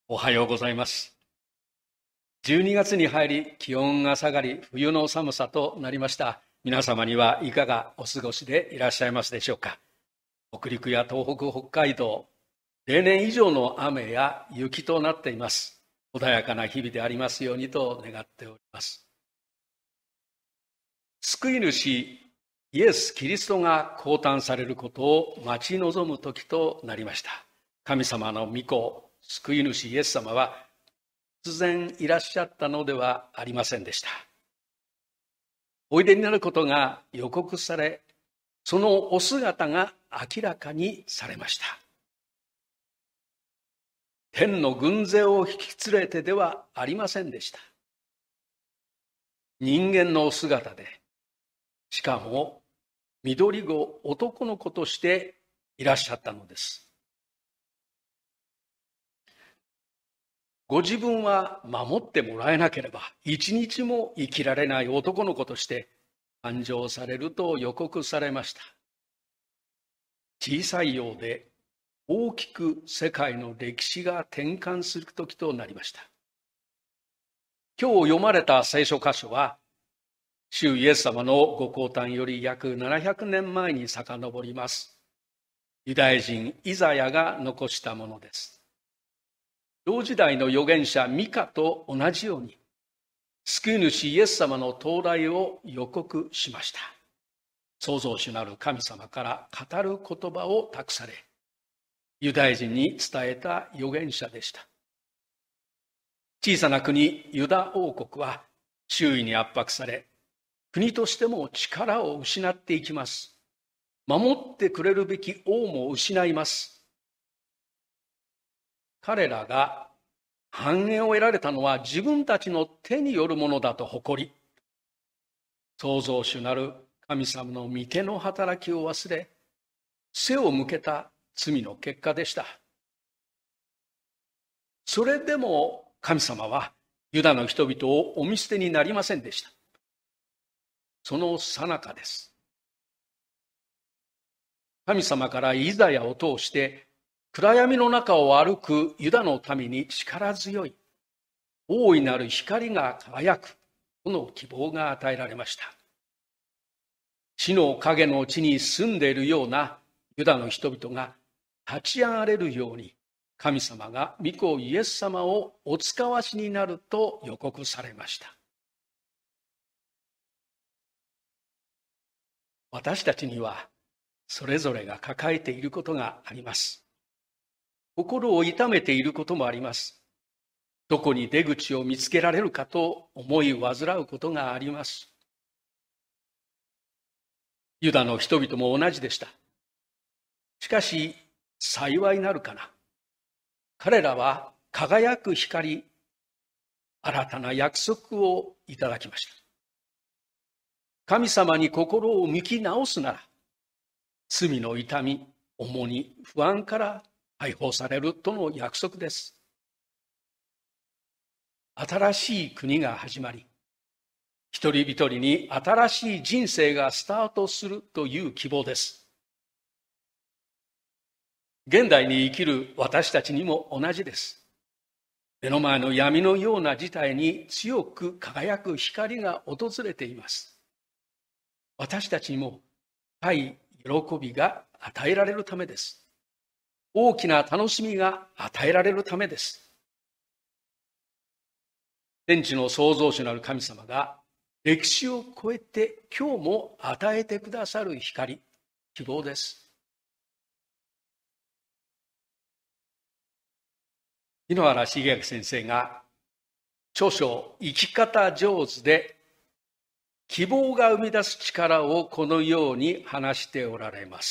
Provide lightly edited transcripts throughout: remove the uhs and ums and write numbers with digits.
おはようございます。12月に入り気温が下がり冬の寒さとなりました。皆様にはいかがお過ごしでいらっしゃいますでしょうか。北陸や東北、北海道、例年以上の雨や雪となっています。穏やかな日々でありますようにと願っております。救い主イエス・キリストが降誕されることを待ち望む時となりました。神様の御子、救い主イエス様は突然いらっしゃったのではありませんでした。おいでになることが予告され、そのお姿が明らかにされました。天の軍勢を引き連れてではありませんでした。人間のお姿で、しかも緑子男の子としていらっしゃったのです。ご自分は守ってもらえなければ一日も生きられない男の子として誕生されると予告されました。小さいようで大きく世界の歴史が転換する時となりました。今日読まれた聖書箇所は、主イエス様のご降誕より約700年前に遡ります。ユダヤ人イザヤが残したものです。同時代の預言者ミカと同じように、救い主イエス様の到来を予告しました。創造主なる神様から語る言葉を託され、ユダヤ人に伝えた預言者でした。小さな国ユダ王国は周囲に圧迫され、国としても力を失っていきます。守ってくれるべき王も失います。彼らが繁栄を得られたのは自分たちの手によるものだと誇り、創造主なる神様の御手の働きを忘れ、背を向けた罪の結果でした。それでも神様はユダの人々をお見捨てになりませんでした。その最中です。神様からイザヤを通して暗闇の中を歩くユダの民に力強い大いなる光が輝くとの希望が与えられました。死の影の地に住んでいるようなユダの人々が立ち上がれるように、神様が御子イエス様をお使わしになると予告されました。私たちにはそれぞれが抱えていることがあります。心を痛めていることもあります。どこに出口を見つけられるかと思い煩うことがあります。ユダの人々も同じでした。しかし幸いなるかな。彼らは輝く光、新たな約束をいただきました。神様に心を向き直すなら、罪の痛み、重荷、不安から解放されるとの約束です。新しい国が始まり、一人一人に新しい人生がスタートするという希望です。現代に生きる私たちにも同じです。目の前の闇のような事態に強く輝く光が訪れています。私たちにも深い喜びが与えられるためです。大きな楽しみが与えられるためです。天地の創造主なる神様が歴史を超えて今日も与えてくださる光、希望です。井ノ原茂明先生が著書生き方上手で希望が生み出す力をこのように話しておられます。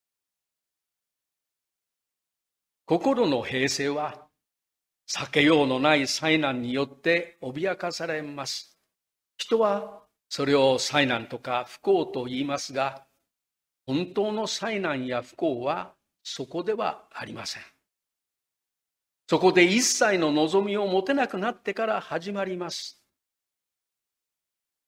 心の平静は避けようのない災難によって脅かされます。人はそれを災難とか不幸と言いますが、本当の災難や不幸はそこではありません。そこで一切の望みを持てなくなってから始まります。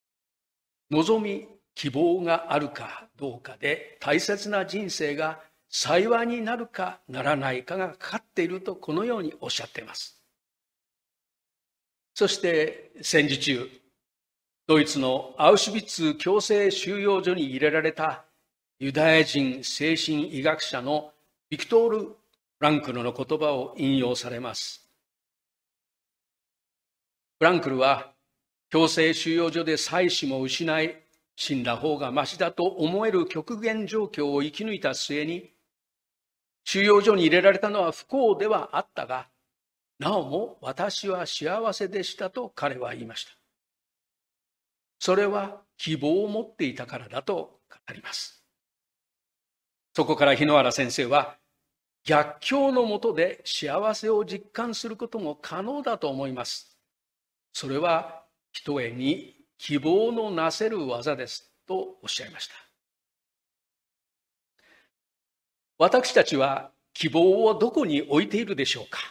望み、希望があるかどうかで大切な人生が幸いになるかならないかがかかっているとこのようにおっしゃっています。そして戦時中、ドイツのアウシュビッツ強制収容所に入れられたユダヤ人精神医学者のビクトール・フランクルの言葉を引用されます。フランクルは強制収容所で妻子も失い、死んだ方がましだと思える極限状況を生き抜いた末に、収容所に入れられたのは不幸ではあったが、なおも私は幸せでしたと彼は言いました。それは希望を持っていたからだと語ります。そこから日野原先生は、逆境のもとで幸せを実感することも可能だと思います。それはひとえに希望のなせる技ですとおっしゃいました。私たちは希望をどこに置いているでしょうか。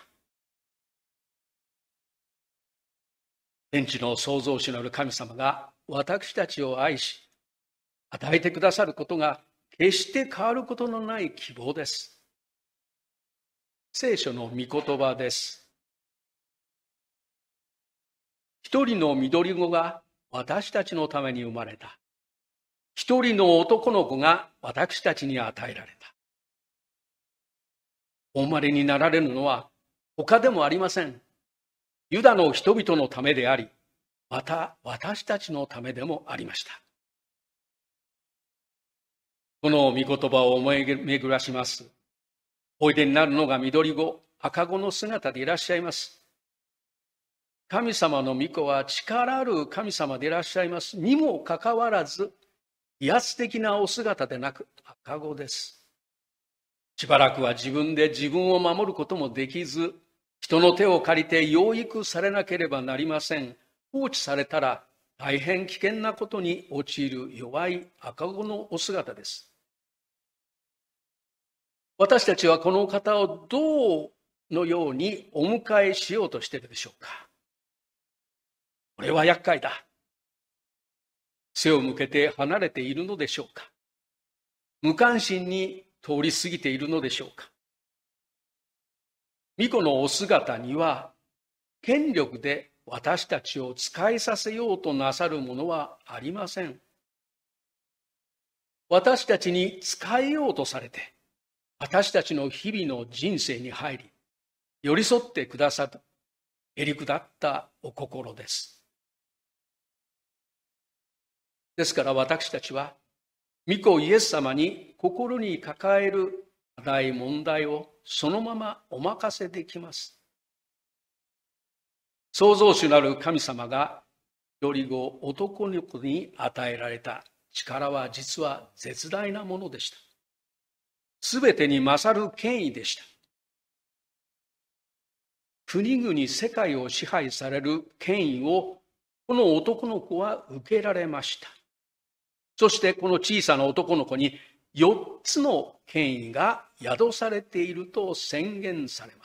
天地の創造主なる神様が私たちを愛し、与えてくださることが決して変わることのない希望です。聖書の御言葉です。一人の緑子が私たちのために生まれた。一人の男の子が私たちに与えられた。お生まれになられるのは他でもありません。ユダの人々のためであり、また私たちのためでもありました。この御言葉を思い巡らします。おいでになるのが緑子、赤子の姿でいらっしゃいます。神様の御子は力ある神様でいらっしゃいますにもかかわらず、威圧的なお姿でなく赤子です。しばらくは自分で自分を守ることもできず、人の手を借りて養育されなければなりません。放置されたら大変危険なことに陥る弱い赤子のお姿です。私たちはこの方をどのようにお迎えしようとしているでしょうか。これは厄介だ。背を向けて離れているのでしょうか。無関心に通り過ぎているのでしょうか。御子のお姿には権力で私たちを使いさせようとなさるものはありません。私たちに使えようとされて、私たちの日々の人生に入り、寄り添ってくださる、へりくだったお心です。ですから私たちは、御子イエス様に心に抱える課題問題をそのままお任せできます。創造主なる神様が緑子男の子に与えられた力は実は絶大なものでした。すべてに勝る権威でした。国々世界を支配される権威をこの男の子は受けられました。そしてこの小さな男の子に4つの権威が宿されていると宣言されます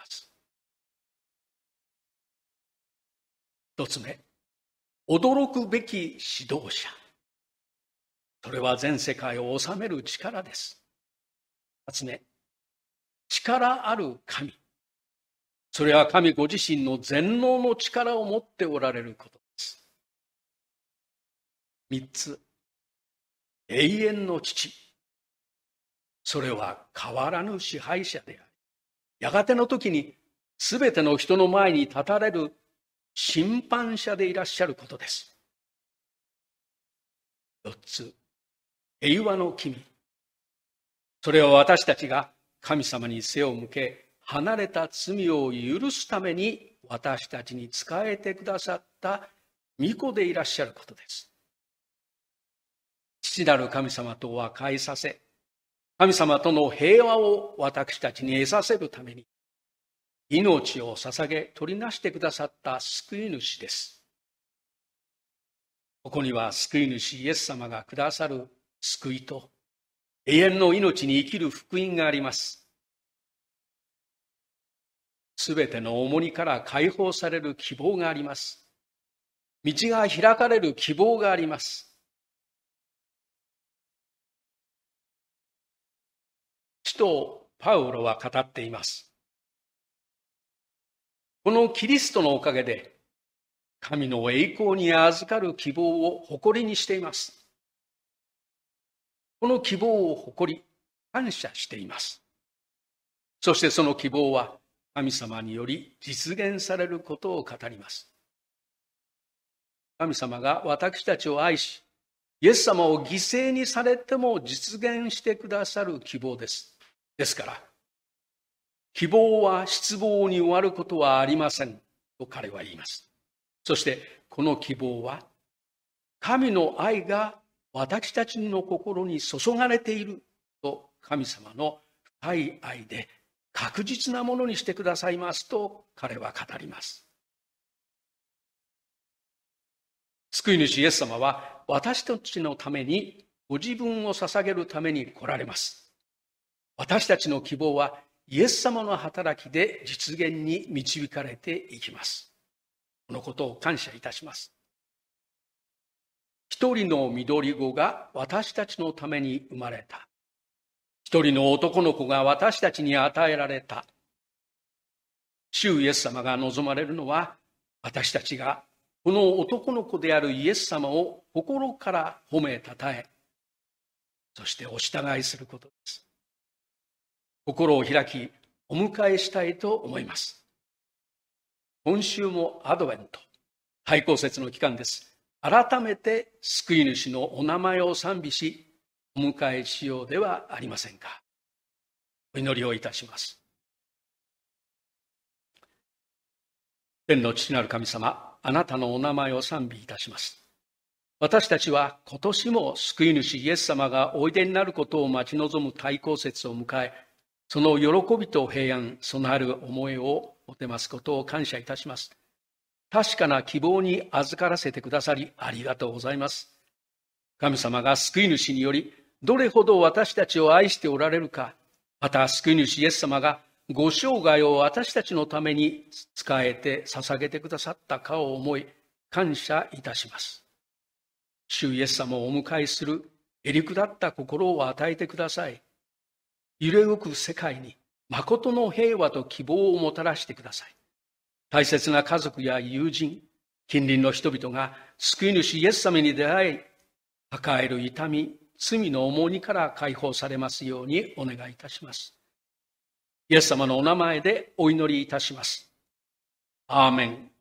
。1つ目、驚くべき指導者。それは全世界を治める力です。2つ目、力ある神。それは神ご自身の全能の力を持っておられることです。3つ、永遠の父。それは変わらぬ支配者であり、やがての時に全ての人の前に立たれる審判者でいらっしゃることです。4つ、平和の君。それは私たちが神様に背を向け、離れた罪を許すために私たちに仕えてくださった御子でいらっしゃることです。父なる神様と和解させ、神様との平和を私たちに得させるために、命を捧げ取りなしてくださった救い主です。ここには救い主イエス様がくださる救いと、永遠の命に生きる福音があります。すべての重荷から解放される希望があります。道が開かれる希望があります。 使徒パウロは語っています。このキリストのおかげで、神の栄光に預かる希望を誇りにしています。この希望を誇り、感謝しています。そしてその希望は神様により実現されることを語ります。神様が私たちを愛し、イエス様を犠牲にされても実現してくださる希望です。ですから、希望は失望に終わることはありませんと彼は言います。そしてこの希望は、神の愛が私たちの心に注がれていると神様の深い愛で確実なものにしてくださいますと彼は語ります。救い主イエス様は私たちのためにご自分を捧げるために来られます。私たちの希望はイエス様の働きで実現に導かれていきます。このことを感謝いたします。一人の緑子が私たちのために生まれた。一人の男の子が私たちに与えられた。主イエス様が望まれるのは、私たちがこの男の子であるイエス様を心から褒めたたえ、そしてお従いすることです。心を開き、お迎えしたいと思います。今週もアドベント、対抗節の期間です。改めて救い主のお名前を賛美し、お迎えしようではありませんか。お祈りをいたします。天の父なる神様、あなたのお名前を賛美いたします。私たちは今年も救い主イエス様がおいでになることを待ち望む対抗節を迎え、その喜びと平安、そのある思いを持てますことを感謝いたします。確かな希望に預からせてくださりありがとうございます。神様が救い主によりどれほど私たちを愛しておられるか、また救い主イエス様がご生涯を私たちのために仕えて捧げてくださったかを思い感謝いたします。主イエス様をお迎えするへりくだった心を与えてください。揺れ動く世界に誠の平和と希望をもたらしてください。大切な家族や友人、近隣の人々が救い主イエス様に出会い、抱える痛み、罪の重荷から解放されますようにお願いいたします。イエス様のお名前でお祈りいたします。アーメン。